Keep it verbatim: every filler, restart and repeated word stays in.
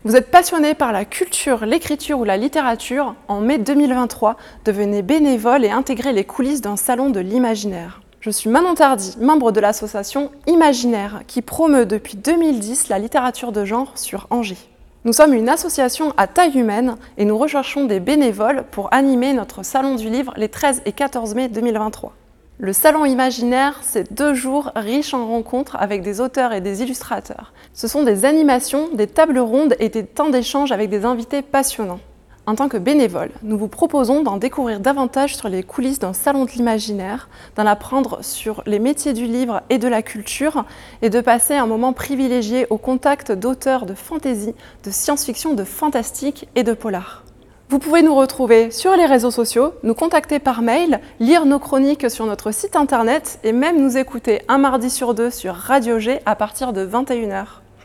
Vous êtes passionné par la culture, l'écriture ou la littérature? En mai deux mille vingt-trois, devenez bénévole et intégrez les coulisses d'un salon de l'imaginaire. Je suis Manon Tardy, membre de l'association Imaginaire, qui promeut depuis deux mille dix la littérature de genre sur Angers. Nous sommes une association à taille humaine et nous recherchons des bénévoles pour animer notre salon du livre les treize et quatorze mai deux mille vingt-trois. Le Salon Imaginaire, c'est deux jours riches en rencontres avec des auteurs et des illustrateurs. Ce sont des animations, des tables rondes et des temps d'échange avec des invités passionnants. En tant que bénévole, nous vous proposons d'en découvrir davantage sur les coulisses d'un salon de l'imaginaire, d'en apprendre sur les métiers du livre et de la culture et de passer un moment privilégié au contact d'auteurs de fantasy, de science-fiction, de fantastique et de polar. Vous pouvez nous retrouver sur les réseaux sociaux, nous contacter par mail, lire nos chroniques sur notre site internet et même nous écouter un mardi sur deux sur Radio G à partir de vingt et une heures.